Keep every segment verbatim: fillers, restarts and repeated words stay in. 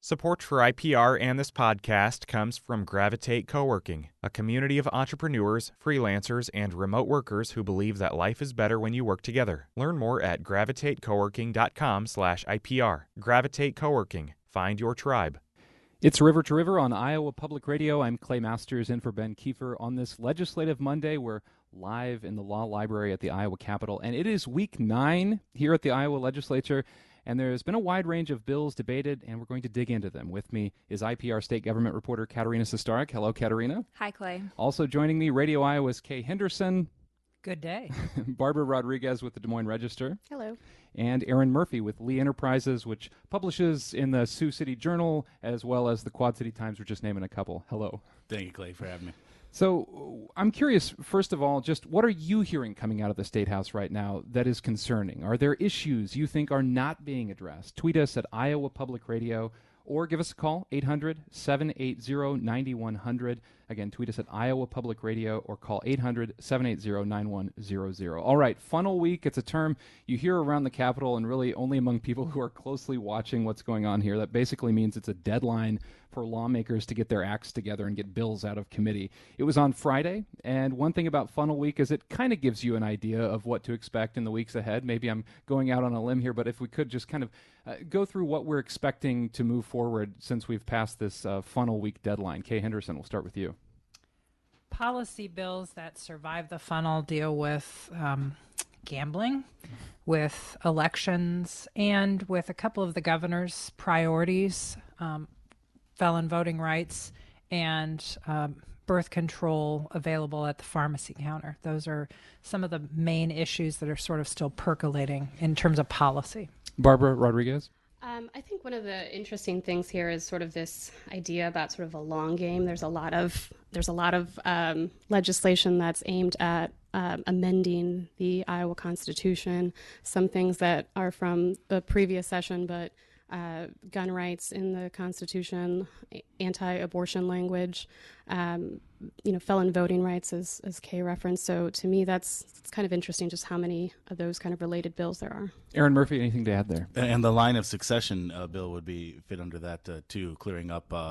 Support for I P R and this podcast comes from Gravitate Coworking, a community of entrepreneurs, freelancers, and remote workers who believe that life is better when you work together. Learn more at gravitatecoworking dot com slash I P R. Gravitate Coworking. Find your tribe. It's River to River on Iowa Public Radio. I'm Clay Masters in for Ben Kiefer on this legislative Monday. We're live in the Law Library at the Iowa Capitol, and it is week nine here at the Iowa Legislature. And there's been a wide range of bills debated, and we're going to dig into them. With me is I P R State Government reporter Katerina Sestarek. Hello, Katerina. Hi, Clay. Also joining me, Radio Iowa's Kay Henderson. Good day. Barbara Rodriguez with the Des Moines Register. Hello. And Aaron Murphy with Lee Enterprises, which publishes in the Sioux City Journal, as well as the Quad City Times. We're just naming a couple. Hello. Thank you, Clay, for having me. So I'm curious, first of all, just what are you hearing coming out of the State House right now that is concerning? Are there issues you think are not being addressed? Tweet us at Iowa Public Radio or give us a call, eight hundred, seven eight zero, nine one zero zero. Again, tweet us at Iowa Public Radio or call eight hundred, seven eight zero, nine one zero zero. All right, funnel week. It's a term you hear around the Capitol and really only among people who are closely watching what's going on here. That basically means it's a deadline for lawmakers to get their acts together and get bills out of committee. It was on Friday, and one thing about funnel week is it kind of gives you an idea of what to expect in the weeks ahead. Maybe I'm going out on a limb here, but if we could just kind of uh, go through what we're expecting to move forward since we've passed this uh, funnel week deadline. Kay Henderson, we'll start with you. Policy bills that survive the funnel deal with um, gambling, with elections, and with a couple of the governor's priorities, um, felon voting rights, and um, birth control available at the pharmacy counter. Those are some of the main issues that are sort of still percolating in terms of policy. Barbara Rodriguez. Um, I think one of the interesting things here is sort of this idea about sort of a long game. There's a lot of there's a lot of um, legislation that's aimed at um, amending the Iowa Constitution. Some things that are from the previous session, but uh, gun rights in the Constitution, anti-abortion language, um, you know, felon voting rights, as as Kay referenced. So to me, that's it's kind of interesting just how many of those kind of related bills there are. Aaron Murphy, anything to add there? And the line of succession uh, bill would be fit under that uh, too, clearing up uh,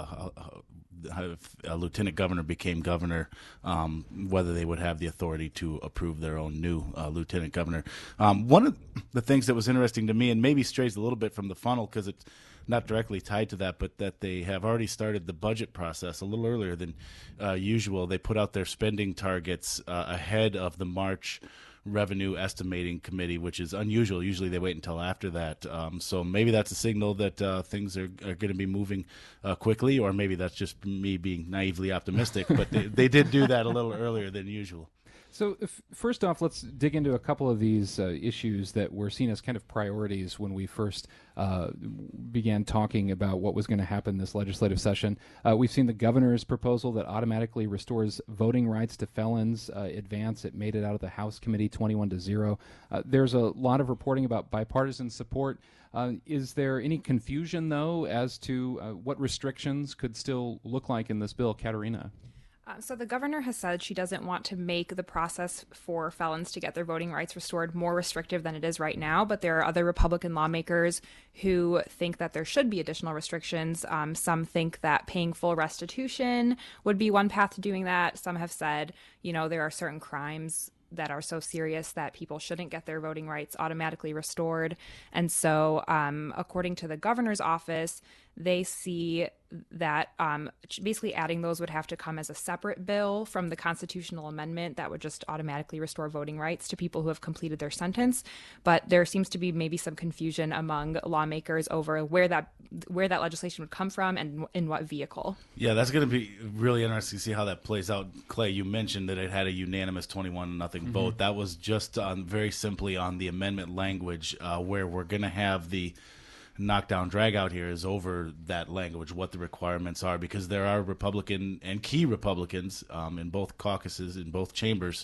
how if a lieutenant governor became governor, um, whether they would have the authority to approve their own new uh, lieutenant governor. Um, one of the things that was interesting to me, and maybe strays a little bit from the funnel because it's not directly tied to that, but that they have already started the budget process a little earlier than uh, usual. They put out their spending targets uh, ahead of the March Revenue Estimating Committee, which is unusual. Usually they wait until after that. Um, so maybe that's a signal that uh, things are, are going to be moving uh, quickly, or maybe that's just me being naively optimistic. But they, they did do that a little earlier than usual. So if, first off, let's dig into a couple of these uh, issues that were seen as kind of priorities when we first uh, began talking about what was going to happen this legislative session. Uh, we've seen the governor's proposal that automatically restores voting rights to felons uh, advance. It made it out of the House committee twenty-one to zero. Uh, there's a lot of reporting about bipartisan support. Uh, is there any confusion, though, as to uh, what restrictions could still look like in this bill? Katerina? Uh, so the governor has said she doesn't want to make the process for felons to get their voting rights restored more restrictive than it is right now, but there are other Republican lawmakers who think that there should be additional restrictions. Um, some think that paying full restitution would be one path to doing that. Some have said, you know, there are certain crimes that are so serious that people shouldn't get their voting rights automatically restored. And so um, according to the governor's office, they see that um, basically adding those would have to come as a separate bill from the constitutional amendment that would just automatically restore voting rights to people who have completed their sentence. But there seems to be maybe some confusion among lawmakers over where that where that legislation would come from and in what vehicle. Yeah, that's going to be really interesting to see how that plays out. Clay, you mentioned that it had a unanimous twenty-one nothing mm-hmm. vote. That was just on, very simply on the amendment language uh, where we're going to have the knockdown drag out here is over that language, what the requirements are, because there are Republican and key Republicans um, in both caucuses, in both chambers,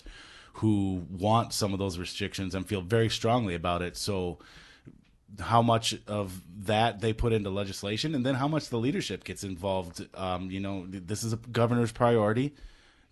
who want some of those restrictions and feel very strongly about it. So how much of that they put into legislation and then how much the leadership gets involved. Um, you know, this is a governor's priority.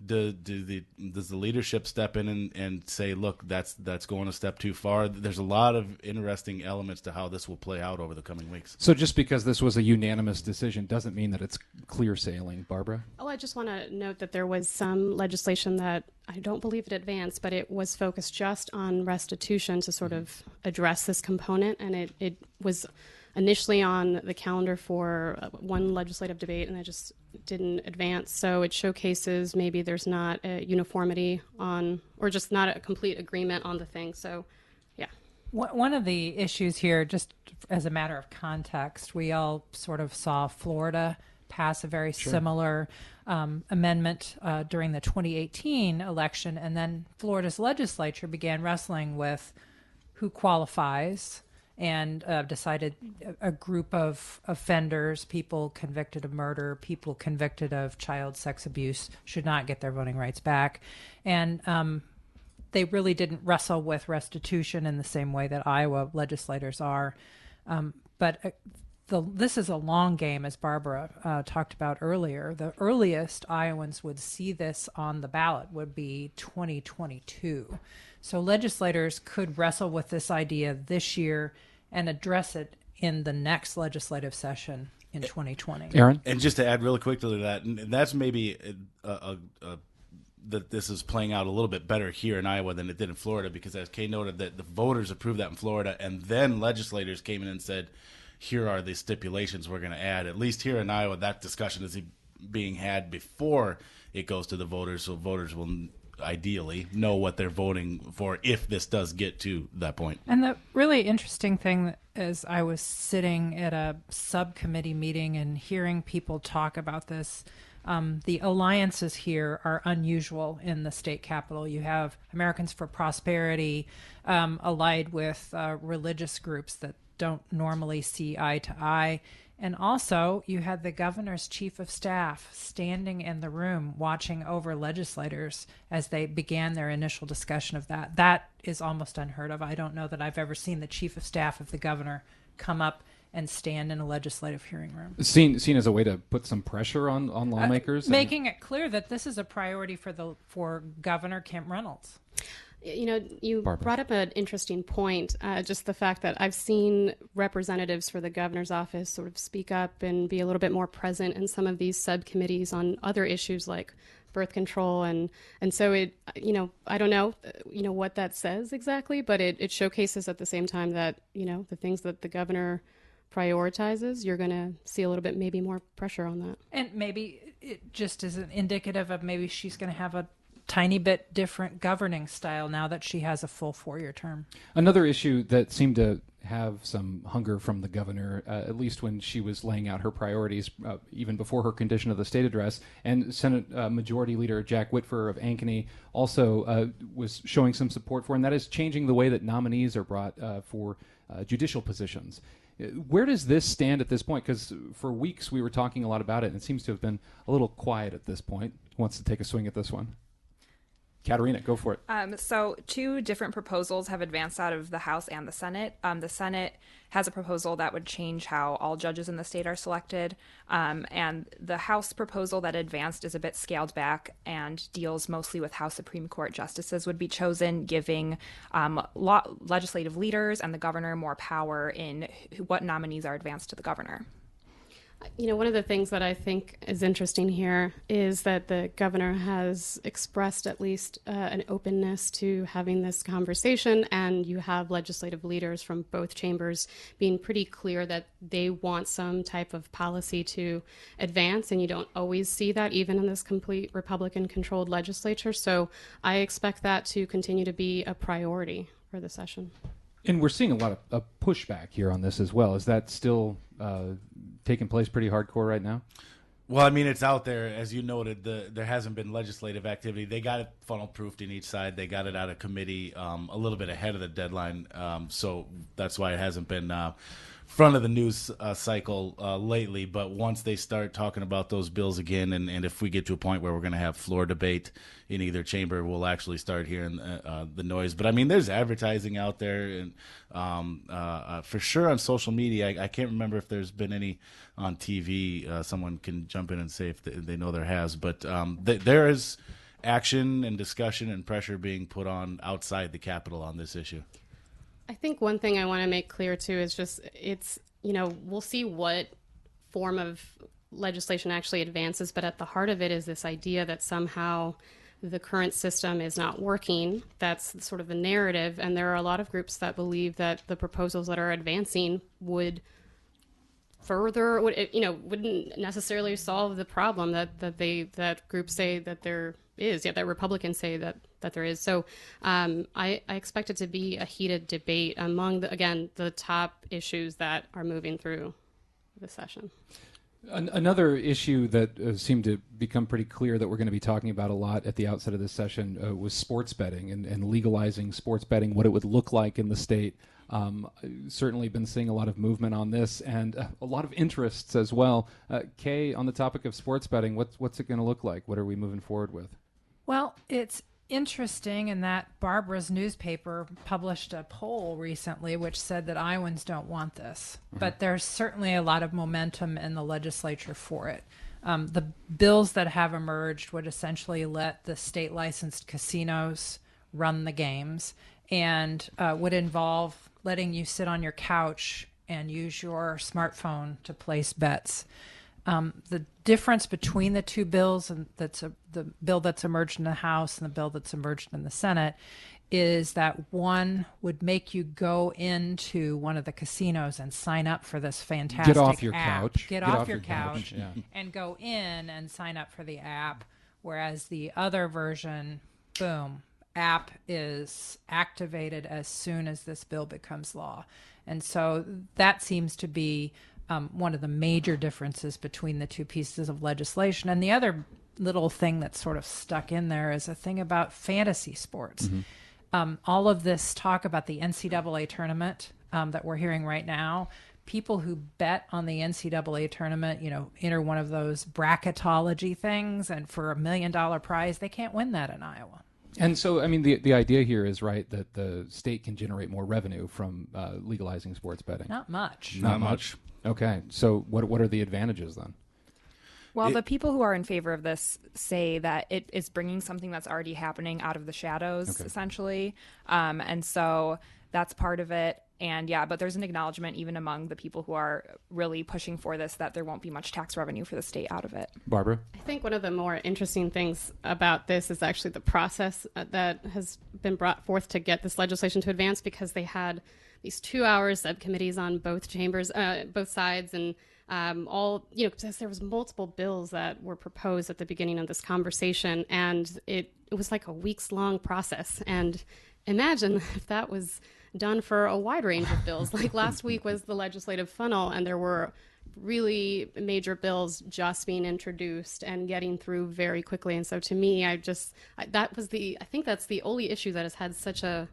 do, do the does the leadership step in and, and say, look, that's that's going a step too far? There's a lot of interesting elements to how this will play out over the coming weeks. So just because this was a unanimous decision doesn't mean that it's clear sailing. Barbara? Oh, I just want to note that there was some legislation that I don't believe it advanced, but it was focused just on restitution to sort of address this component, and it, it was initially on the calendar for one legislative debate, and it just didn't advance. So it showcases maybe there's not a uniformity on, or just not a complete agreement on the thing. So, yeah. One of the issues here, just as a matter of context, we all sort of saw Florida pass a very sure. similar um, amendment uh, during the twenty eighteen election, and then Florida's legislature began wrestling with who qualifies, and uh, decided a group of offenders, people convicted of murder, people convicted of child sex abuse, should not get their voting rights back. And um, they really didn't wrestle with restitution in the same way that Iowa legislators are. Um, but uh, the, this is a long game, as Barbara uh, talked about earlier. The earliest Iowans would see this on the ballot would be twenty twenty-two. So legislators could wrestle with this idea this year and address it in the next legislative session in twenty twenty. Aaron? And just to add really quickly to that, and that's maybe a, a, a, that this is playing out a little bit better here in Iowa than it did in Florida, because as Kay noted, that the voters approved that in Florida, and then legislators came in and said, here are the stipulations we're going to add. At least here in Iowa, that discussion is being had before it goes to the voters, so voters will ideally know what they're voting for if this does get to that point. And the really interesting thing is I was sitting at a subcommittee meeting and hearing people talk about this. Um, the alliances here are unusual in the state capitol. You have Americans for Prosperity um, allied with uh, religious groups that don't normally see eye to eye. And also, you had the governor's chief of staff standing in the room watching over legislators as they began their initial discussion of that. That is almost unheard of. I don't know that I've ever seen the chief of staff of the governor come up and stand in a legislative hearing room. Seen seen as a way to put some pressure on, on lawmakers? Uh, making it clear that this is a priority for the for Governor Kim Reynolds. You know, you Barbara. brought up an interesting point, uh, just the fact that I've seen representatives for the governor's office sort of speak up and be a little bit more present in some of these subcommittees on other issues like birth control. And, and so it, you know, I don't know, you know, what that says exactly, but it, it showcases at the same time that, you know, the things that the governor prioritizes, you're going to see a little bit maybe more pressure on that. And maybe it just is an indicative of maybe she's going to have a tiny bit different governing style now that she has a full four-year term. Another issue that seemed to have some hunger from the governor, uh, at least when she was laying out her priorities, uh, even before her condition of the state address, and Senate uh, Majority Leader Jack Whitfer of Ankeny also uh, was showing some support for, and that is changing the way that nominees are brought uh, for uh, judicial positions. Where does this stand at this point? Because for weeks we were talking a lot about it, and it seems to have been a little quiet at this point. Who wants to take a swing at this one? Katerina, go for it. Um, so two different proposals have advanced out of the House and the Senate. Um, the Senate has a proposal that would change how all judges in the state are selected. Um, and the House proposal that advanced is a bit scaled back and deals mostly with how Supreme Court justices would be chosen, giving um, law- legislative leaders and the governor more power in what nominees are advanced to the governor. You know, one of the things that I think is interesting here is that the governor has expressed at least uh, an openness to having this conversation, and you have legislative leaders from both chambers being pretty clear that they want some type of policy to advance, and you don't always see that even in this complete Republican-controlled legislature. So I expect that to continue to be a priority for the session. And we're seeing a lot of, of pushback here on this as well. Is that still uh, taking place pretty hardcore right now? Well, I mean, it's out there. As you noted, the, there hasn't been legislative activity. They got it funnel-proofed in each side. They got it out of committee um, a little bit ahead of the deadline. Um, so that's why it hasn't been uh, front of the news uh, cycle uh, lately. But once they start talking about those bills again, and, and if we get to a point where we're going to have floor debate in either chamber, we'll actually start hearing uh, uh, the noise. But I mean, there's advertising out there, and um, uh, uh, for sure on social media. I, I can't remember if there's been any on T V. Uh, someone can jump in and say if they, they know there has. But um, th- there is action and discussion and pressure being put on outside the Capitol on this issue? I think one thing I want to make clear too is just it's, you know, we'll see what form of legislation actually advances, but at the heart of it is this idea that somehow the current system is not working. That's sort of the narrative, and there are a lot of groups that believe that the proposals that are advancing would further, would, you know, wouldn't necessarily solve the problem that, that they that groups say that there is, yeah, that Republicans say that that there is. So um, I, I expect it to be a heated debate among the, again, the top issues that are moving through the session. An- another issue that uh, seemed to become pretty clear that we're going to be talking about a lot at the outset of this session uh, was sports betting and, and legalizing sports betting, what it would look like in the state. Um, certainly been seeing a lot of movement on this and uh, a lot of interests as well. Uh, Kay, on the topic of sports betting, what's, what's it going to look like? What are we moving forward with? Well, it's interesting in that Barbara's newspaper published a poll recently which said that Iowans don't want this. Mm-hmm. But there's certainly a lot of momentum in the legislature for it. Um, the bills that have emerged would essentially let the state licensed casinos run the games and uh, would involve letting you sit on your couch and use your smartphone to place bets. Um, the difference between the two bills, and that's a, the bill that's emerged in the House and the bill that's emerged in the Senate, is that one would make you go into one of the casinos and sign up for this fantastic Get off your app. couch. Get, Get off, off your, your couch, couch, yeah. and go in and sign up for the app, whereas the other version, boom, app is activated as soon as this bill becomes law. And so that seems to be um, one of the major differences between the two pieces of legislation. And the other little thing that's sort of stuck in there is a thing about fantasy sports. Mm-hmm. Um, all of this talk about the N C double A tournament um, that we're hearing right now, people who bet on the N C double A tournament, you know, enter one of those bracketology things, and for a million dollar prize, they can't win that in Iowa. And so, I mean, the the idea here is, right, that the state can generate more revenue from uh, legalizing sports betting. Not much. Not much. Okay. So what what are the advantages then? Well, It- the people who are in favor of this say that it is bringing something that's already happening out of the shadows, Okay. essentially. Um, and so that's part of it. And yeah, but there's an acknowledgement even among the people who are really pushing for this that there won't be much tax revenue for the state out of it. Barbara? I think one of the more interesting things about this is actually the process uh, that has been brought forth to get this legislation to advance, because they had these two hour subcommittees on both chambers, uh, both sides, and um, all, you know, because there was multiple bills that were proposed at the beginning of this conversation, and it, it was like a weeks long process. And imagine if that was done for a wide range of bills. Like last week was the legislative funnel, and there were really major bills just being introduced and getting through very quickly. And so to me, I just, I, that was the, I think that's the only issue that has had such a,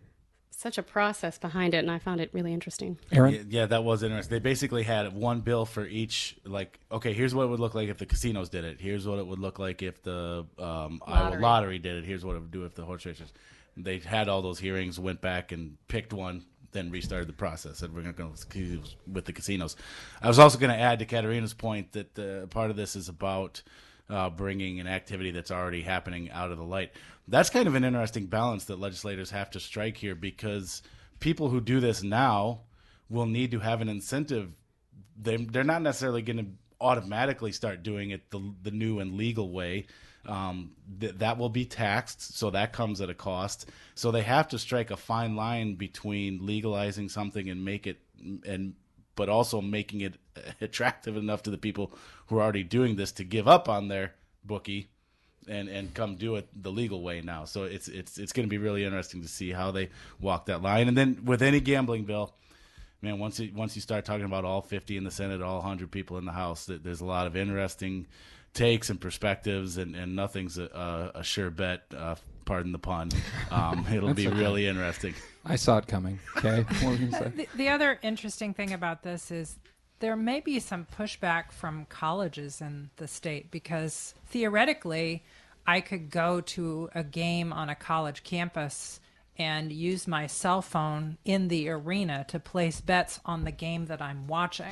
such a process behind it. And I found it really interesting. Aaron? Yeah, yeah, that was interesting. They basically had one bill for each, like, okay, here's what it would look like if the casinos did it. Here's what it would look like if the um, Iowa Lottery. lottery did it. Here's what it would do if the horse racers. They had all those hearings, went back and picked one, then restarted the process. And we're going to go with the casinos. I was also going to add to Katerina's point that uh, part of this is about uh, bringing an activity that's already happening out of the light. That's kind of an interesting balance that legislators have to strike here, because people who do this now will need to have an incentive. They, they're not necessarily going to automatically start doing it the, the new and legal way. Um, th- that will be taxed, so that comes at a cost. So they have to strike a fine line between legalizing something and make it, and but also making it attractive enough to the people who are already doing this to give up on their bookie and, and come do it the legal way now. So it's it's it's going to be really interesting to see how they walk that line. And then with any gambling bill, man, once you, once you start talking about all fifty in the Senate, all one hundred people in the House, there's a lot of interesting takes and perspectives, and, and nothing's a, a sure bet, uh, pardon the pun. Um, it'll be okay. really interesting. I saw it coming. Okay. What were you going to say? The, the other interesting thing about this is there may be some pushback from colleges in the state, because theoretically I could go to a game on a college campus and use my cell phone in the arena to place bets on the game that I'm watching.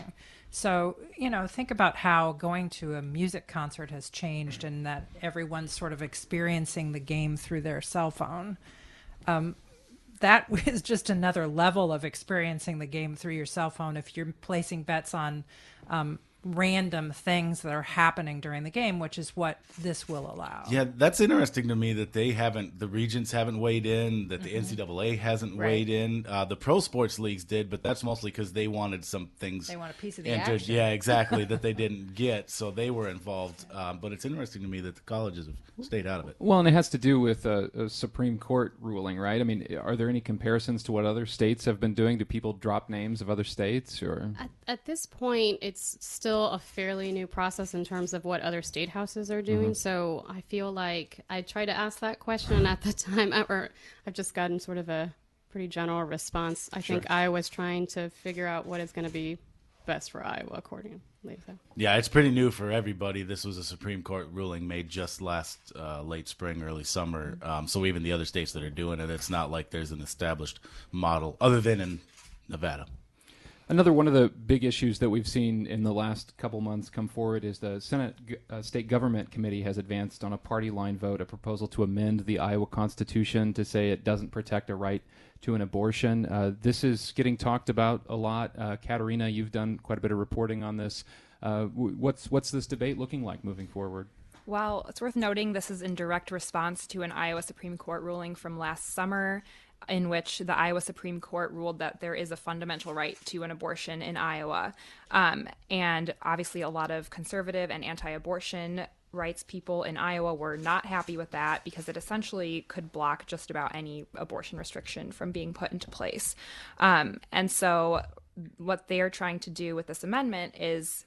So, you know, think about how going to a music concert has changed and that everyone's sort of experiencing the game through their cell phone. Um, that is just another level of experiencing the game through your cell phone if you're placing bets on um, random things that are happening during the game, which is what this will allow. Yeah, that's interesting to me that they haven't, the regions haven't weighed in, that the Mm-hmm. N C double A hasn't Right. weighed in. Uh, the pro sports leagues did, but that's mostly because they wanted some things. They want a piece of the entered. action. Yeah, exactly, that they didn't get, so they were involved. Um, but it's interesting to me that the colleges have stayed out of it. Well, and it has to do with a, a Supreme Court ruling, right? I mean, are there any comparisons to what other states have been doing? Do people drop names of other states, or? At, at this point, it's still a fairly new process in terms of what other state houses are doing. So I feel like I tried to ask that question, and at the time, or I've just gotten sort of a pretty general response. I think Iowa's trying to figure out what is going to be best for Iowa, accordingly. So. Yeah, it's pretty new for everybody. This was a Supreme Court ruling made just last uh, late spring, early summer. Um, so even the other states that are doing it, it's not like there's an established model other than in Nevada. Another one of the big issues that we've seen in the last couple months come forward is the Senate uh, State Government Committee has advanced on a party line vote a proposal to amend the Iowa Constitution to say it doesn't protect a right to an abortion. Uh, this is getting talked about a lot. Uh, Katerina, you've done quite a bit of reporting on this. Uh, w- what's what's this debate looking like moving forward? Well, it's worth noting this is in direct response to an Iowa Supreme Court ruling from last summer, in which the Iowa Supreme Court ruled that there is a fundamental right to an abortion in Iowa. Um, and obviously a lot of conservative and anti-abortion rights people in Iowa were not happy with that because it essentially could block just about any abortion restriction from being put into place. Um, and so what they are trying to do with this amendment is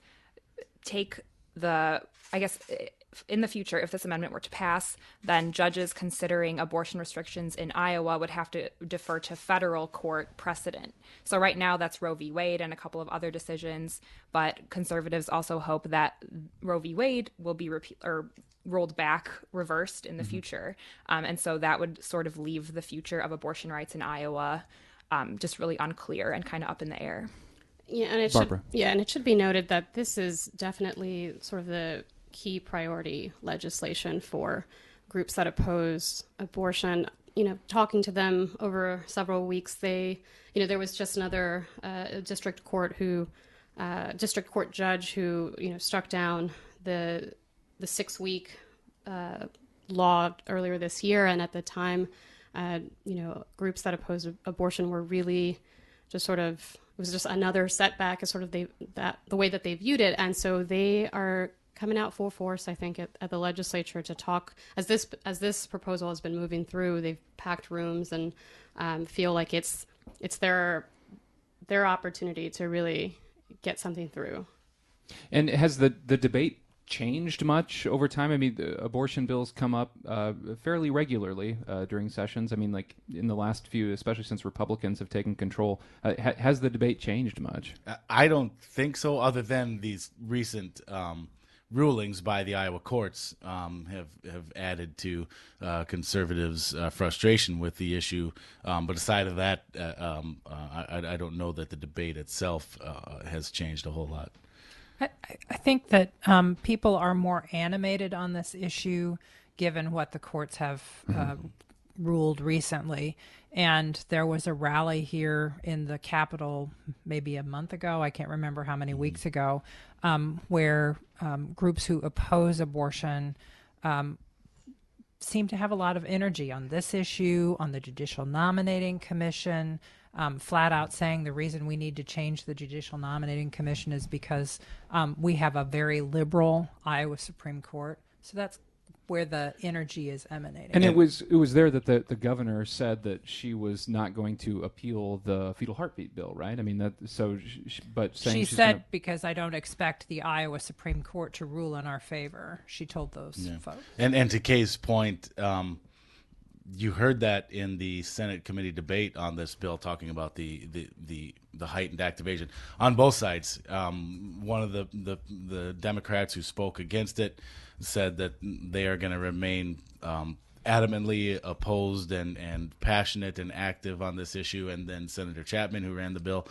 take the, I guess, in the future, if this amendment were to pass, then judges considering abortion restrictions in Iowa would have to defer to federal court precedent. So right now that's Roe v. Wade and a couple of other decisions, but conservatives also hope that Roe v. Wade will be repeat or rolled back, reversed in the mm-hmm. future. Um, and so that would sort of leave the future of abortion rights in Iowa um, just really unclear and kind of up in the air. Yeah, and it Barbara. should yeah, and it should be noted that this is definitely sort of the key priority legislation for groups that oppose abortion. You know, talking to them over several weeks, they, you know, there was just another uh, district court who, uh, district court judge who, you know, struck down the the six week uh, law earlier this year, and at the time, uh, you know, groups that oppose abortion were really just sort of, it was just another setback, as sort of they that the way that they viewed it, and so they are coming out full force, I think, at, at the legislature to talk. As this as this proposal has been moving through, they've packed rooms and um, feel like it's it's their their opportunity to really get something through. And has the the debate changed much over time? I mean, the abortion bills come up uh, fairly regularly uh, during sessions. I mean, like in the last few, especially since Republicans have taken control, uh, ha- has the debate changed much? I don't think so, other than these recent um, rulings by the Iowa courts um, have have added to uh, conservatives' uh, frustration with the issue. Um, but aside of that, uh, um, uh, I, I don't know that the debate itself uh, has changed a whole lot. I, I think that um, people are more animated on this issue given what the courts have uh, ruled recently. And there was a rally here in the Capitol maybe a month ago, I can't remember how many weeks ago, um, where um, groups who oppose abortion um, seem to have a lot of energy on this issue, on the Judicial Nominating Commission, um, flat out saying the reason we need to change the Judicial Nominating Commission is because um, we have a very liberal Iowa Supreme Court. So that's where the energy is emanating. And it was it was there that the, the governor said that she was not going to appeal the fetal heartbeat bill, right? I mean, that so, she, but saying she she's said gonna... because I don't expect the Iowa Supreme Court to rule in our favor. She told those Yeah. folks. And and to Kay's point, um, you heard that in the Senate committee debate on this bill, talking about the the the, the heightened activation on both sides. Um, one of the, the the Democrats who spoke against it said that they are going to remain um, adamantly opposed and, and passionate and active on this issue. And then Senator Chapman, who ran the bill,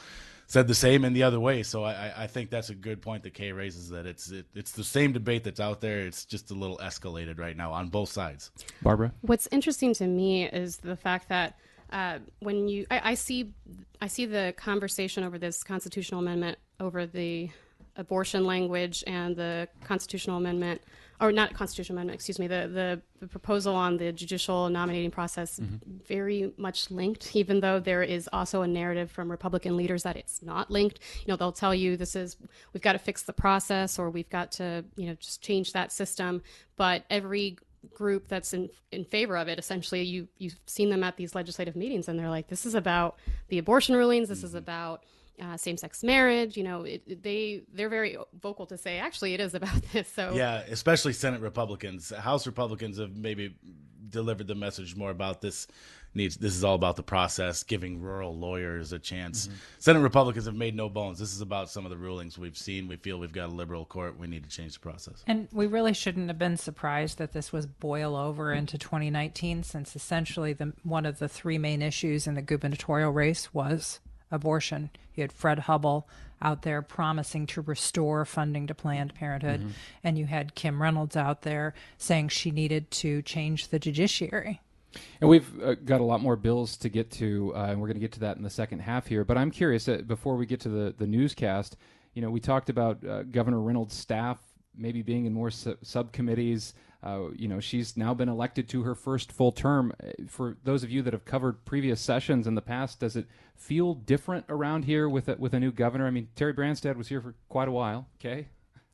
said the same in the other way. So I, I think that's a good point that Kay raises, that it's it, it's the same debate that's out there. It's just a little escalated right now on both sides. Barbara? What's interesting to me is the fact that uh, when you, I, I see, I see the conversation over this constitutional amendment over the abortion language and the constitutional amendment, or not constitutional amendment, excuse me, the, the, the proposal on the judicial nominating process mm-hmm. very much linked, even though there is also a narrative from Republican leaders that it's not linked. You know, they'll tell you this is, we've got to fix the process, or we've got to, you know, just change that system. But every group that's in in favor of it, essentially, you, you've seen them at these legislative meetings, and they're like, this is about the abortion rulings, this mm-hmm. is about Uh, same-sex marriage. You know, it, it, they they're very vocal to say, actually, it is about this. So yeah, especially Senate Republicans. House Republicans have maybe delivered the message more about this needs. This is all about the process, giving rural lawyers a chance. Mm-hmm. Senate Republicans have made no bones. This is about some of the rulings we've seen. We feel we've got a liberal court. We need to change the process. And we really shouldn't have been surprised that this was boil over into twenty nineteen, since essentially the one of the three main issues in the gubernatorial race was abortion. You had Fred Hubbell out there promising to restore funding to Planned Parenthood, mm-hmm. and you had Kim Reynolds out there saying she needed to change the judiciary. And we've uh, got a lot more bills to get to, uh, and we're going to get to that in the second half here. But I'm curious, uh, before we get to the, the newscast, you know, we talked about uh, Governor Reynolds' staff maybe being in more su- subcommittees. Uh, you know, she's now been elected to her first full term. For those of you that have covered previous sessions in the past, does it feel different around here with a, with a new governor? I mean, Terry Branstad was here for quite a while. Okay.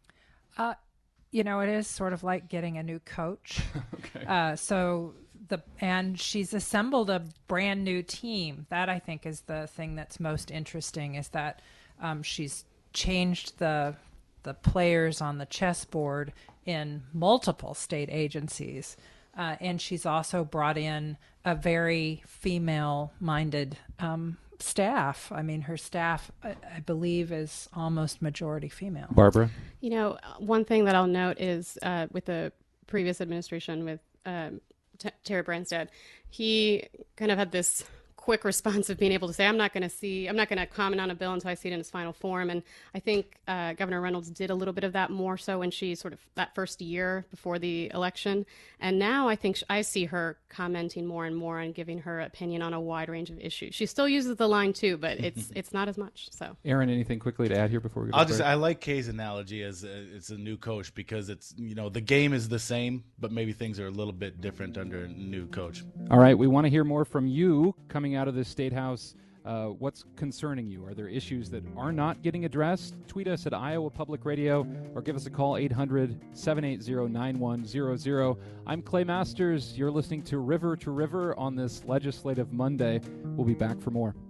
Uh, you know, it is sort of like getting a new coach. okay. Uh, so the and she's assembled a brand new team. That I think is the thing that's most interesting, is that um, she's changed the the players on the chessboard in multiple state agencies. Uh, and she's also brought in a very female-minded um, staff. I mean, her staff, I, I believe, is almost majority female. Barbara? You know, one thing that I'll note is uh, with the previous administration with um, T- Terry Branstad, he kind of had this quick response of being able to say, I'm not going to see, I'm not going to comment on a bill until I see it in its final form. And I think uh, Governor Reynolds did a little bit of that more so when she sort of that first year before the election. And now I think sh- I see her commenting more and more and giving her opinion on a wide range of issues. She still uses the line too, but it's it's not as much. So, Aaron, anything quickly to add here before we go? I'll just, I like Kay's analogy as a, it's a new coach, because it's, you know, the game is the same, but maybe things are a little bit different under a new coach. All right, we want to hear more from you coming out of the State House. Uh, what's concerning you? Are there issues that are not getting addressed? Tweet us at Iowa Public Radio or give us a call, eight hundred, seven eight zero, nine one zero zero. I'm Clay Masters. You're listening to River to River on this Legislative Monday. We'll be back for more.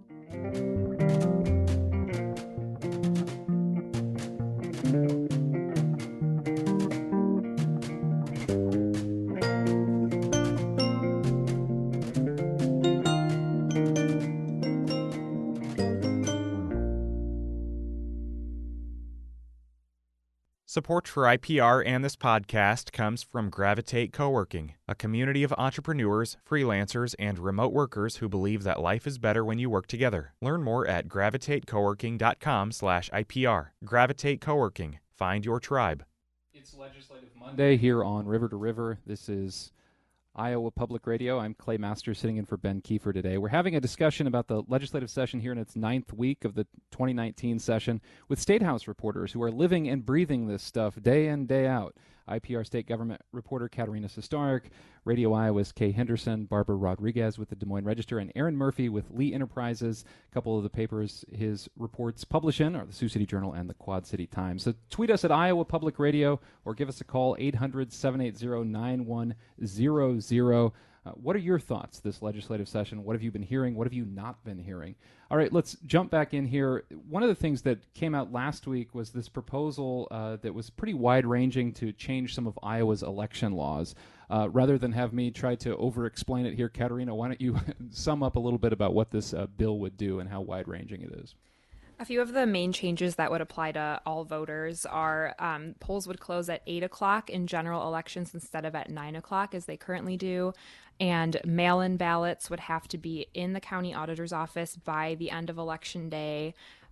Support for I P R and this podcast comes from Gravitate Coworking, a community of entrepreneurs, freelancers, and remote workers who believe that life is better when you work together. Learn more at gravitate coworking dot com slash I P R. Gravitate Coworking. Find your tribe. It's Legislative Monday here on River to River. This is Iowa Public Radio. I'm Clay Masters, sitting in for Ben Kiefer today. We're having a discussion about the legislative session here in its ninth week of the twenty nineteen session with State House reporters who are living and breathing this stuff day in, day out. I P R state government reporter Katerina Sostarek, Radio Iowa's Kay Henderson, Barbara Rodriguez with the Des Moines Register, and Aaron Murphy with Lee Enterprises. A couple of the papers his reports publish in are the Sioux City Journal and the Quad City Times. So tweet us at Iowa Public Radio or give us a call, eight hundred, seven eight zero, nine one zero zero. Uh, what are your thoughts this legislative session? What have you been hearing? What have you not been hearing? All right, let's jump back in here. One of the things that came out last week was this proposal uh, that was pretty wide-ranging to change some of Iowa's election laws. Uh, rather than have me try to over-explain it here, Katerina, why don't you sum up a little bit about what this uh, bill would do and how wide-ranging it is? A few of the main changes that would apply to all voters are um, polls would close at eight o'clock in general elections instead of at nine o'clock as they currently do. And mail-in ballots would have to be in the county auditor's office by the end of election day.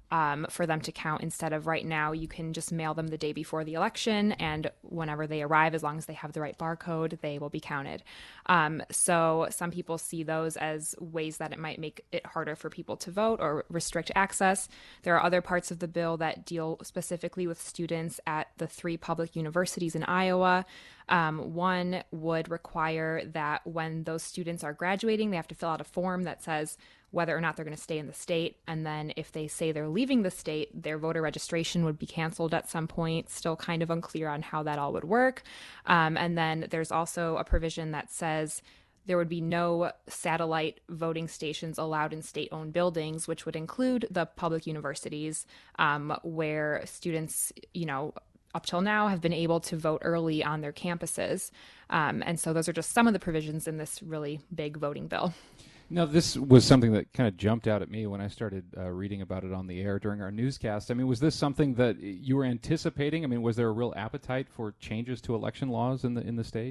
um, for them to count instead of right now you can just mail them the day before the election, and whenever they arrive, as long as they have the right barcode, they will be counted. Um, so some people see those as ways that it might make it harder for people to vote or restrict access. There are other parts of the bill that deal specifically with students at the three public universities in Iowa. Um, one would require that when those students are graduating, they have to fill out a form that says whether or not they're going to stay in the state. And then if they say they're leaving the state, their voter registration would be canceled at some point. Still kind of unclear on how that all would work. Um, and then there's also a provision that says there would be no satellite voting stations allowed in state-owned buildings, which would include the public universities, um, where students, you know, up till now have been able to vote early on their campuses. Um, and so those are just some of the provisions in this really big voting bill. Now, this was something that kind of jumped out at me when I started uh, reading about it on the air during our newscast. I mean, was this something that you were anticipating? I mean, was there a real appetite for changes to election laws in the in the state?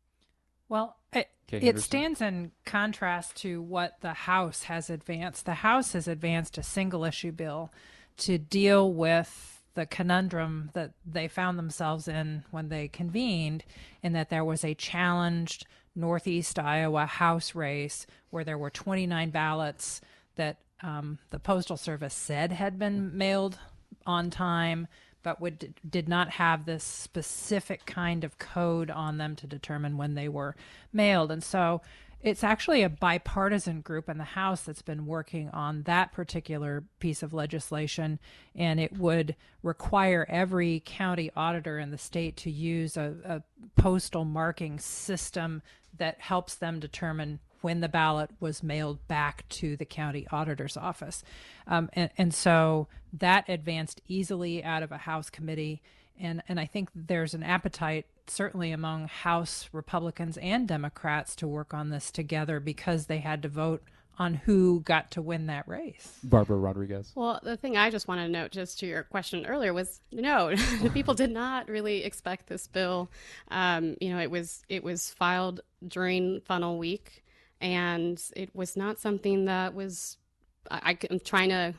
Well, it, it stands in contrast to what the House has advanced. The House has advanced a single-issue bill to deal with the conundrum that they found themselves in when they convened, in that there was a challenged Northeast Iowa House race where there were twenty-nine ballots that um, the Postal Service said had been mailed on time, but would, did not have this specific kind of code on them to determine when they were mailed. And so it's actually a bipartisan group in the House that's been working on that particular piece of legislation, and it would require every county auditor in the state to use a, a postal marking system that helps them determine when the ballot was mailed back to the county auditor's office. Um, and, and so that advanced easily out of a House committee. And, and I think there's an appetite, certainly among House Republicans and Democrats, to work on this together because they had to vote on who got to win that race. Barbara Rodriguez. Well, the thing I just want to note, just to your question earlier, was no, the people did not really expect this bill. Um, you know, it was it was filed during funnel week, and it was not something that was. I, I'm trying to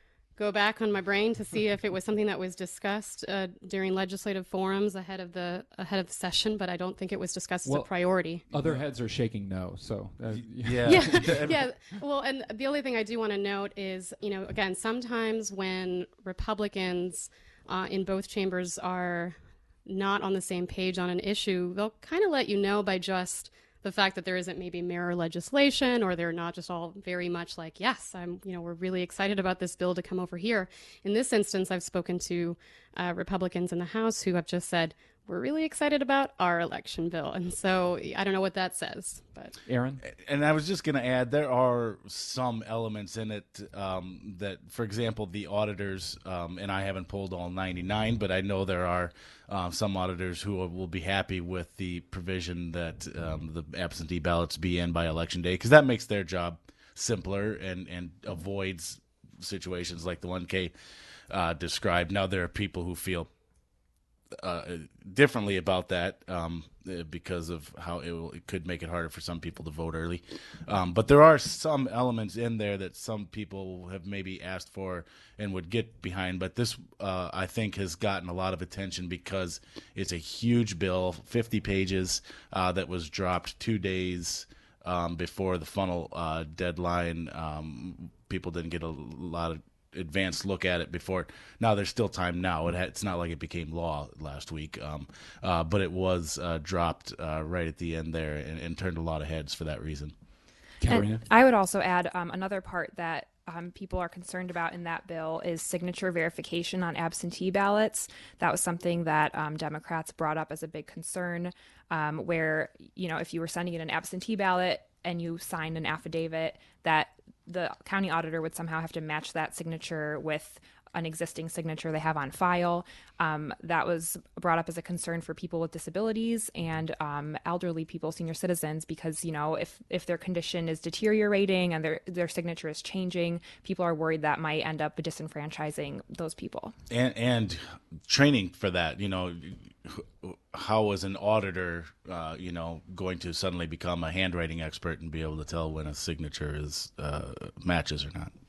go back on my brain to see if it was something that was discussed uh, during legislative forums ahead of the ahead of the session, but I don't think it was discussed well, as a priority. Other heads are shaking no, so uh, yeah. yeah, yeah. Well, and the only thing I do want to note is, you know, again, sometimes when Republicans uh, in both chambers are not on the same page on an issue, they'll kind of let you know by just the fact that there isn't maybe mirror legislation, or they're not just all very much like, yes, I'm, you know, we're really excited about this bill to come over here. In this instance, I've spoken to uh, Republicans in the House who have just said, we're really excited about our election bill. And so I don't know what that says, but Aaron? And I was just going to add, there are some elements in it um, that, for example, the auditors, um, and I haven't pulled all ninety-nine, but I know there are uh, some auditors who will be happy with the provision that um, the absentee ballots be in by election day, because that makes their job simpler and, and avoids situations like the one Kay uh, described. Now, there are people who feel Uh, differently about that um, because of how it, will, it could make it harder for some people to vote early. Um, but there are some elements in there that some people have maybe asked for and would get behind. But this, uh, I think, has gotten a lot of attention because it's a huge bill, fifty pages, uh, that was dropped two days um, before the funnel uh, deadline. Um, people didn't get a lot of advanced look at it before. Now there's still time now. It ha- it's not like it became law last week, um, uh, but it was uh, dropped uh, right at the end there and, and turned a lot of heads for that reason. And I would also add um, another part that um, people are concerned about in that bill is signature verification on absentee ballots. That was something that um, Democrats brought up as a big concern, um, where, you know, if you were sending in an absentee ballot and you signed an affidavit, that the county auditor would somehow have to match that signature with an existing signature they have on file. Um, that was brought up as a concern for people with disabilities and um, elderly people, senior citizens, because, you know, if, if their condition is deteriorating and their their signature is changing, people are worried that might end up disenfranchising those people. And, and training for that, you know, how is an auditor, uh, you know, going to suddenly become a handwriting expert and be able to tell when a signature is uh, matches or not?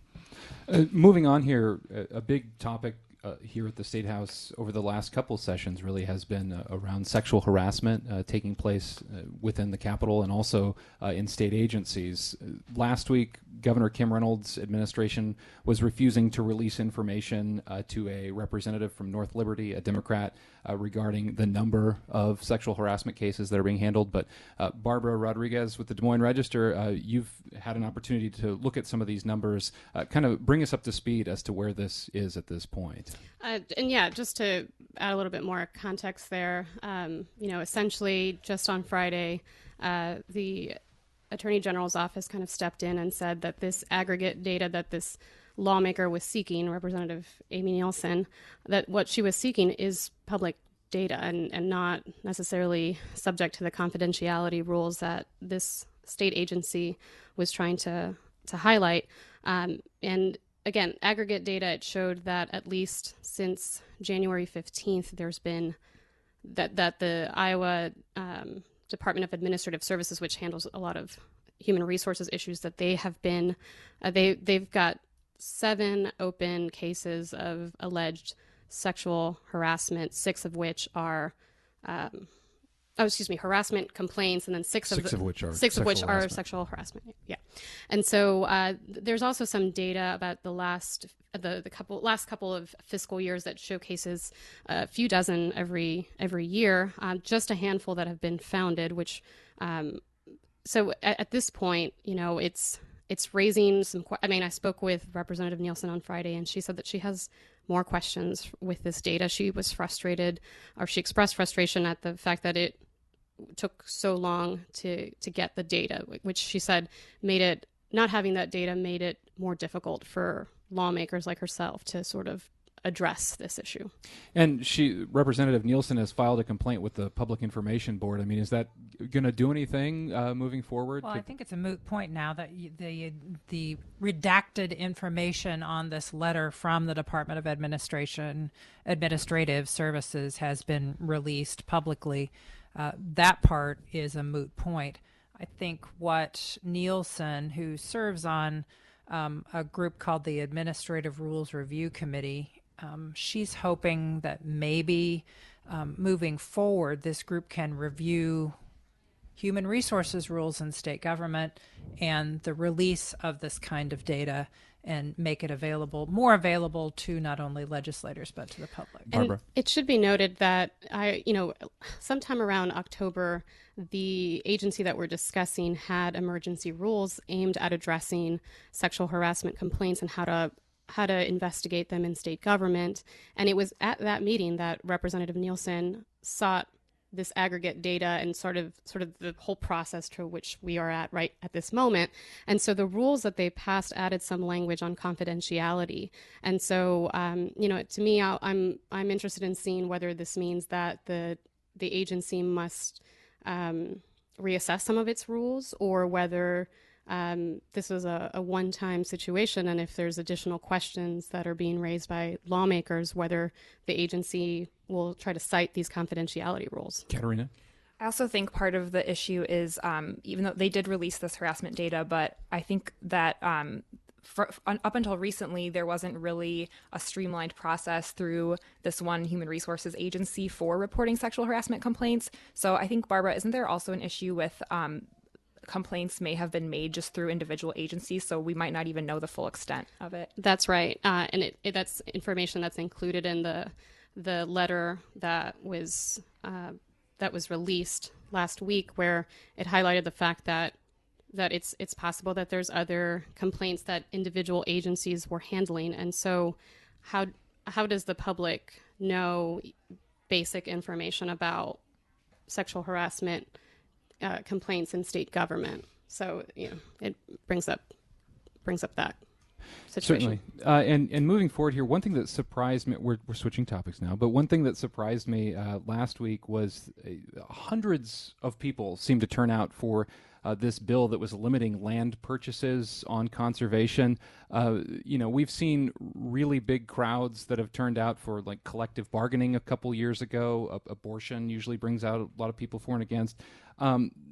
Uh, moving on here, a, a big topic uh, here at the State House over the last couple sessions really has been uh, around sexual harassment uh, taking place uh, within the Capitol and also uh, in state agencies. Uh, last week, Governor Kim Reynolds' administration was refusing to release information uh, to a representative from North Liberty, a Democrat, uh, regarding the number of sexual harassment cases that are being handled. But uh, Barbara Rodriguez with the Des Moines Register, uh, you've had an opportunity to look at some of these numbers, uh, kind of bring us up to speed as to where this is at this point. Uh, and yeah, just to add a little bit more context there, um, you know, essentially just on Friday, uh, the Attorney General's office kind of stepped in and said that this aggregate data that this lawmaker was seeking, Representative Amy Nielsen, that what she was seeking is public data and, and not necessarily subject to the confidentiality rules that this state agency was trying to, to highlight. Um, and again, aggregate data, it showed that at least since January fifteenth, there's been that, that the Iowa um, Department of Administrative Services, which handles a lot of human resources issues, that they have been, uh, they, they've got seven open cases of alleged sexual harassment, six of which are, um, oh, excuse me, harassment complaints, and then six, six of, of which are six of which harassment. are sexual harassment. Yeah, and so uh, there's also some data about the last the the couple last couple of fiscal years that showcases a few dozen every every year, um, just a handful that have been founded. Which, um, so at, at this point, you know, it's it's raising some. I mean, I spoke with Representative Nielsen on Friday, and she said that she has more questions with this data. She was frustrated, or she expressed frustration at the fact that it took so long to to get the data, which she said made it, not having that data made it more difficult for lawmakers like herself to sort of address this issue. And she, Representative Nielsen, has filed a complaint with the Public Information Board. I mean, is that going to do anything uh, moving forward? Well, to... I think it's a moot point now that you, the the redacted information on this letter from the Department of Administration Administrative Services has been released publicly. Uh, that part is a moot point. I think what Nielsen, who serves on um, a group called the Administrative Rules Review Committee, um, she's hoping that maybe um, moving forward, this group can review human resources rules in state government and the release of this kind of data and make it available, more available to not only legislators but to the public. Barbara. And it should be noted that I, you know, sometime around October, the agency that we're discussing had emergency rules aimed at addressing sexual harassment complaints and how to how to investigate them in state government. And it was at that meeting that Representative Nielsen sought this aggregate data and sort of sort of the whole process to which we are at right at this moment. And so the rules that they passed added some language on confidentiality. And so, um, you know, to me, I'll, I'm I'm interested in seeing whether this means that the the agency must um, reassess some of its rules, or whether um, this is a, a one-time situation, and if there's additional questions that are being raised by lawmakers, whether the agency will try to cite these confidentiality rules. Katerina? I also think part of the issue is, um, even though they did release this harassment data, but I think that um, for, up until recently, there wasn't really a streamlined process through this one human resources agency for reporting sexual harassment complaints. So I think, Barbara, isn't there also an issue with um, complaints may have been made just through individual agencies, so we might not even know the full extent of it? That's right. Uh, and it, it, that's information that's included in the the letter that was uh, that was released last week, where it highlighted the fact that that it's it's possible that there's other complaints that individual agencies were handling. And so how how does the public know basic information about sexual harassment uh, complaints in state government? So, you know, it brings up brings up that situation. Certainly. Uh, and, and moving forward here, one thing that surprised me, we're, we're switching topics now, but one thing that surprised me uh, last week was uh, hundreds of people seemed to turn out for uh, this bill that was limiting land purchases on conservation. Uh, you know, we've seen really big crowds that have turned out for like collective bargaining a couple years ago. Uh, abortion usually brings out a lot of people for and against. Um,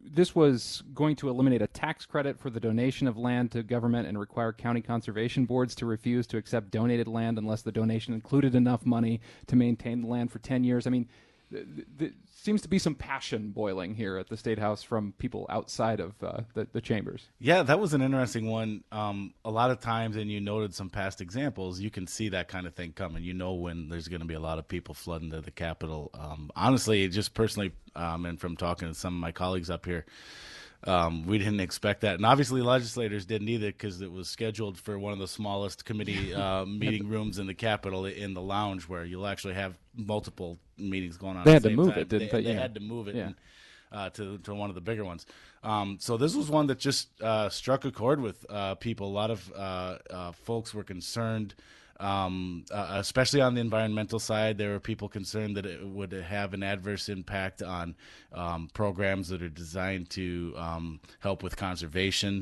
this was going to eliminate a tax credit for the donation of land to government and require county conservation boards to refuse to accept donated land unless the donation included enough money to maintain the land for ten years. I mean, th- th- seems to be some passion boiling here at the State House from people outside of uh, the, the chambers. Yeah, that was an interesting one. Um, a lot of times, and you noted some past examples, you can see that kind of thing coming. You know when there's going to be a lot of people flooding to the Capitol. Um, honestly, just personally, um, and from talking to some of my colleagues up here, Um, we didn't expect that. And obviously legislators didn't either, because it was scheduled for one of the smallest committee uh, meeting rooms in the Capitol, in the lounge, where you'll actually have multiple meetings going on. They at had the to same move time. it, didn't they? they? They Yeah. had to move it Yeah. and, uh, to, to one of the bigger ones. Um, so this was one that just uh, struck a chord with uh, people. A lot of uh, uh, folks were concerned, Um, uh, especially on the environmental side. There were people concerned that it would have an adverse impact on um, programs that are designed to um, help with conservation.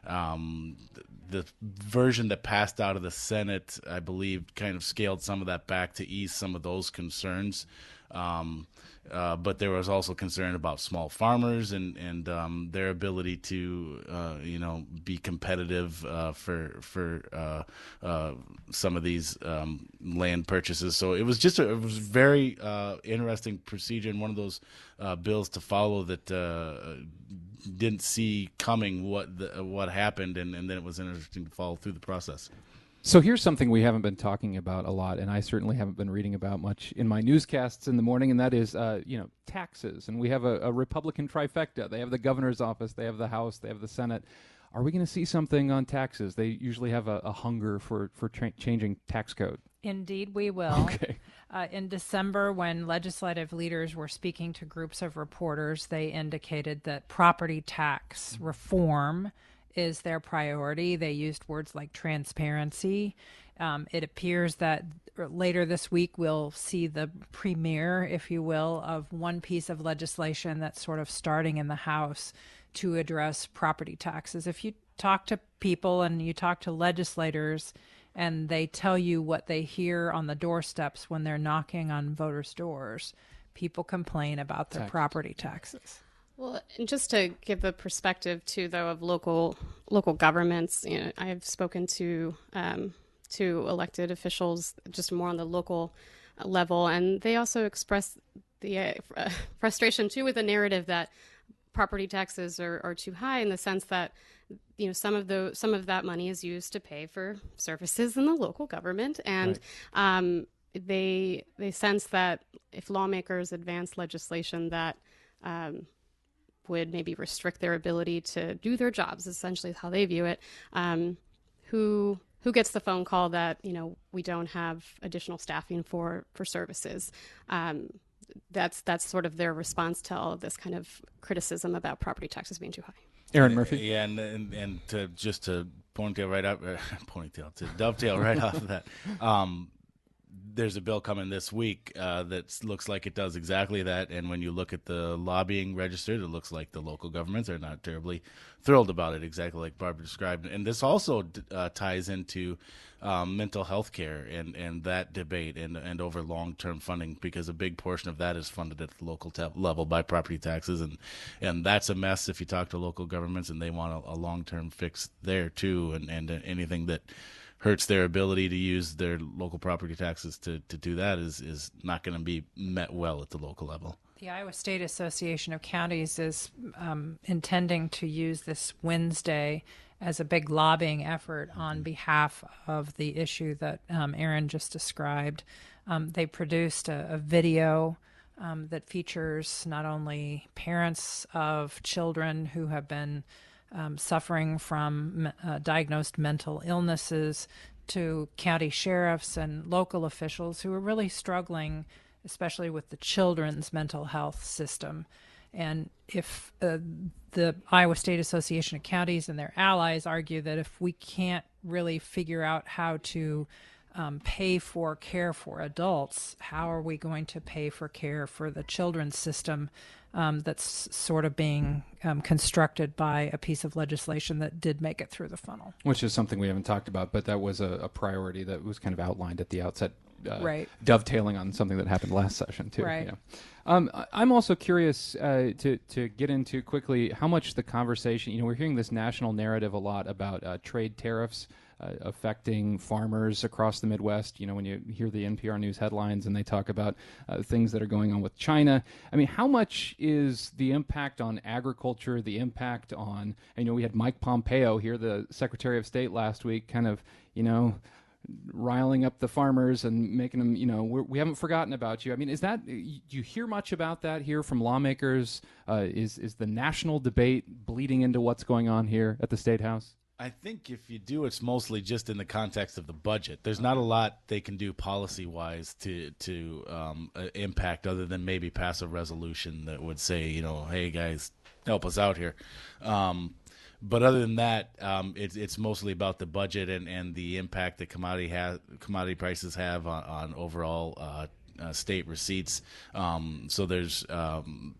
Um, the, the version that passed out of the Senate, I believe, kind of scaled some of that back to ease some of those concerns. Um, uh, but there was also concern about small farmers and and um, their ability to uh, you know be competitive uh, for for uh, uh, some of these um, land purchases. So it was just a, it was very uh, interesting procedure, and one of those uh, bills to follow that uh, didn't see coming what the, what happened, and, and then it was interesting to follow through the process. So here's something we haven't been talking about a lot, and I certainly haven't been reading about much in my newscasts in the morning, and that is, uh, you know, taxes. And we have a, a Republican trifecta. They have the governor's office, they have the House, they have the Senate. Are we going to see something on taxes? They usually have a, a hunger for, for tra- changing tax code. Indeed, we will. Okay. Uh, in December, when legislative leaders were speaking to groups of reporters, they indicated that property tax reform is their priority. They used words like transparency. Um, it appears that later this week we'll see the premiere, if you will, of one piece of legislation that's sort of starting in the House to address property taxes. If you talk to people and you talk to legislators and they tell you what they hear on the doorsteps when they're knocking on voters' doors, people complain about their Taxes. property taxes. Well, and just to give the perspective too, though, of local local governments, you know, I have spoken to um, to elected officials just more on the local level, and they also express the uh, fr- frustration too with the narrative that property taxes are, are too high, in the sense that, you know, some of the some of that money is used to pay for services in the local government, and right. um, they they sense that if lawmakers advance legislation that um, would maybe restrict their ability to do their jobs, essentially is how they view it. Um, who who gets the phone call that, you know, we don't have additional staffing for for services? Um, that's that's sort of their response to all of this kind of criticism about property taxes being too high. Aaron Murphy. Yeah, and and, and to just to ponytail right up, uh, ponytail to dovetail right off of that. Um, There's a bill coming this week uh, that looks like it does exactly that. And when you look at the lobbying register, it looks like the local governments are not terribly thrilled about it, exactly like Barbara described. And this also uh, ties into um, mental health care and, and that debate and, and over long-term funding, because a big portion of that is funded at the local te- level by property taxes. And, and that's a mess if you talk to local governments, and they want a, a long-term fix there too. And, and uh, anything that hurts their ability to use their local property taxes to, to do that is, is not going to be met well at the local level. The Iowa State Association of Counties is um, intending to use this Wednesday as a big lobbying effort on behalf of the issue that um, Aaron just described. Um, they produced a, a video um, that features not only parents of children who have been Um, suffering from uh, diagnosed mental illnesses, to county sheriffs and local officials who are really struggling, especially with the children's mental health system. And if uh, the Iowa State Association of Counties and their allies argue that if we can't really figure out how to um, pay for care for adults, how are we going to pay for care for the children's system? Um, that's sort of being um, constructed by a piece of legislation that did make it through the funnel. Which is something we haven't talked about, but that was a, a priority that was kind of outlined at the outset. uh, Right. dovetailing on something that happened last session too. Right. You know. Um, I- I'm also curious uh, to to get into quickly how much the conversation. You know, we're hearing this national narrative a lot about uh, trade tariffs uh, affecting farmers across the Midwest. You know, when you hear the N P R News headlines and they talk about uh, things that are going on with China. I mean, how much is the impact on agriculture? The impact on, you know, we had Mike Pompeo here, the Secretary of State last week, kind of, you know, riling up the farmers and making them, you know, we're, we haven't forgotten about you. I mean, is that, do you hear much about that here from lawmakers? Uh, is is the national debate bleeding into what's going on here at the State House? I think if you do, it's mostly just in the context of the budget. There's not a lot they can do policy-wise to to um, uh, impact other than maybe pass a resolution that would say, you know, hey, guys, help us out here. Um, but other than that, um, it's it's mostly about the budget and, and the impact that commodity ha- commodity prices have on, on overall uh, uh, state receipts. Um, so there's um,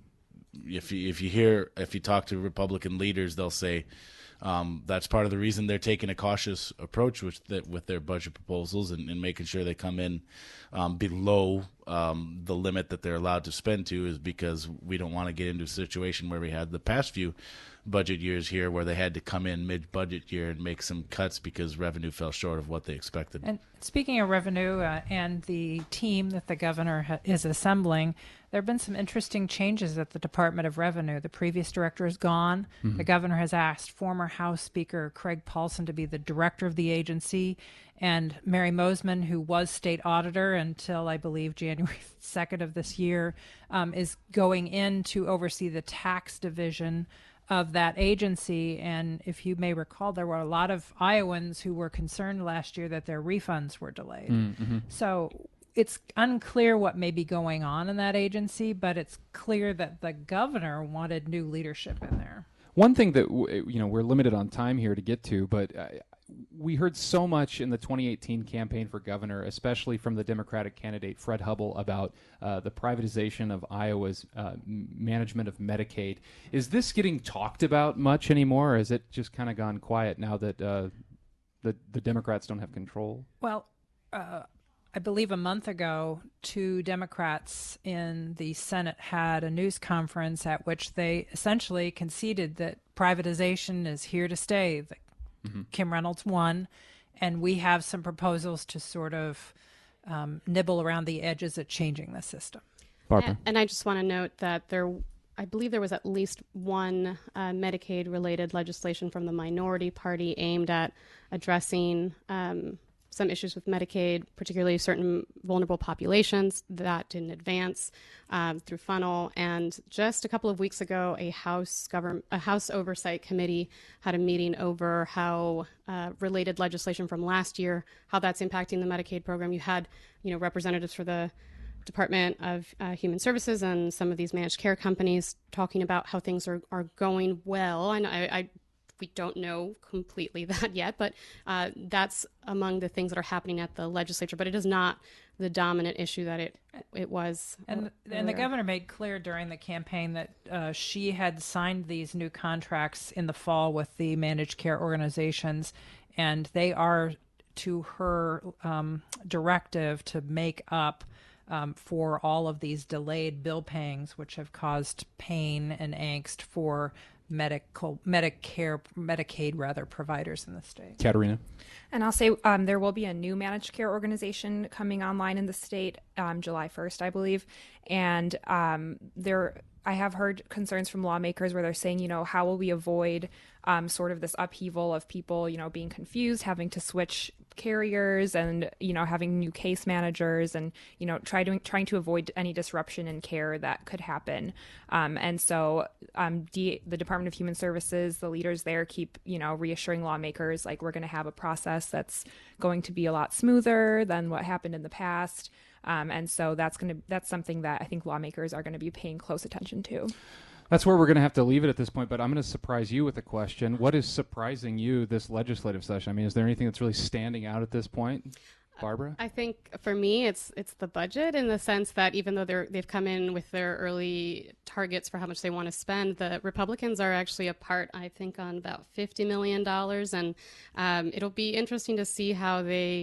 if you, if you hear if you talk to Republican leaders, they'll say. Um, that's part of the reason they're taking a cautious approach with the, with their budget proposals and, and making sure they come in um, below um, the limit that they're allowed to spend to, is because we don't want to get into a situation where we had the past few budget years here where they had to come in mid-budget year and make some cuts because revenue fell short of what they expected. And speaking of revenue uh, and the team that the governor ha- is assembling, there have been some interesting changes at the Department of Revenue. The previous director is gone. Mm-hmm. The governor has asked former House Speaker Craig Paulson to be the director of the agency, and Mary Mosman, who was state auditor until I believe January second of this year, um, is going in to oversee the tax division of that agency. And if you may recall, there were a lot of Iowans who were concerned last year that their refunds were delayed. Mm-hmm. So it's unclear what may be going on in that agency, but it's clear that the governor wanted new leadership in there. One thing that, you know, we're limited on time here to get to, but uh, we heard so much in the twenty eighteen campaign for governor, especially from the Democratic candidate Fred Hubbell, about uh, the privatization of Iowa's uh, management of Medicaid. Is this getting talked about much anymore, or has it just kind of gone quiet now that uh, the, the Democrats don't have control? Well, uh, I believe a month ago, two Democrats in the Senate had a news conference at which they essentially conceded that privatization is here to stay. The, mm-hmm. Kim Reynolds won, and we have some proposals to sort of um, nibble around the edges at changing the system. Barbara. And, and I just want to note that there, I believe there was at least one uh, Medicaid-related legislation from the minority party aimed at addressing um, some issues with Medicaid, particularly certain vulnerable populations. That didn't advance um, through funnel. And just a couple of weeks ago, a House government, a House Oversight Committee had a meeting over how uh, related legislation from last year, how that's impacting the Medicaid program. You had, you know, representatives for the Department of uh, Human Services and some of these managed care companies talking about how things are, are going well. And I, I we don't know completely that yet, but uh, that's among the things that are happening at the legislature. But it is not the dominant issue that it it was. And and the governor made clear during the campaign that uh, she had signed these new contracts in the fall with the managed care organizations, and they are, to her um, directive, to make up Um, for all of these delayed bill payings, which have caused pain and angst for medical, Medicare, Medicaid, rather, providers in the state. Katerina? And I'll say um, there will be a new managed care organization coming online in the state um, July first, I believe. And um, there, I have heard concerns from lawmakers where they're saying, you know, how will we avoid um, sort of this upheaval of people, you know, being confused, having to switch carriers and, you know, having new case managers and, you know, try to, trying to avoid any disruption in care that could happen. Um, and so um, D- the Department of Human Services, the leaders there keep, you know, reassuring lawmakers, like, we're going to have a process that's going to be a lot smoother than what happened in the past. Um, and so that's going to that's something that I think lawmakers are going to be paying close attention to. That's where we're going to have to leave it at this point, but I'm going to surprise you with a question. What is surprising you this legislative session? I mean, is there anything that's really standing out at this point? Barbara? I think for me, it's it's the budget, in the sense that even though they're they've come in with their early targets for how much they want to spend, the Republicans are actually apart, I think, on about fifty million dollars, and um, it'll be interesting to see how they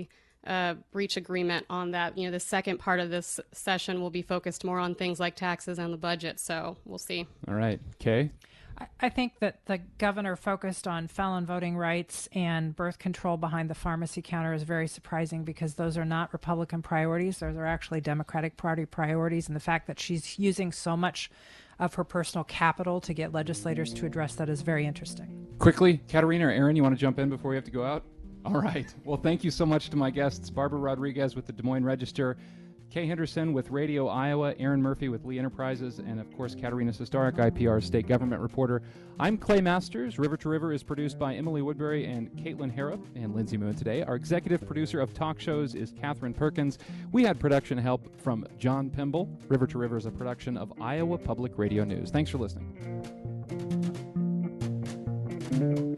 uh, reach agreement on that. You know, the second part of this session will be focused more on things like taxes and the budget. So we'll see. All right. Kay? I, I think that the governor focused on felon voting rights and birth control behind the pharmacy counter is very surprising, because those are not Republican priorities. Those are actually Democratic Party priorities. And the fact that she's using so much of her personal capital to get legislators to address that is very interesting. Quickly, Katerina or Aaron, you want to jump in before we have to go out? All right. Well, thank you so much to my guests, Barbara Rodriguez with the Des Moines Register, Kay Henderson with Radio Iowa, Aaron Murphy with Lee Enterprises, and of course, Katerina Sostarek, I P R's state government reporter. I'm Clay Masters. River to River is produced by Emily Woodbury and Caitlin Harrop and Lindsay Moon today. Our executive producer of talk shows is Catherine Perkins. We had production help from John Pimble. River to River is a production of Iowa Public Radio News. Thanks for listening.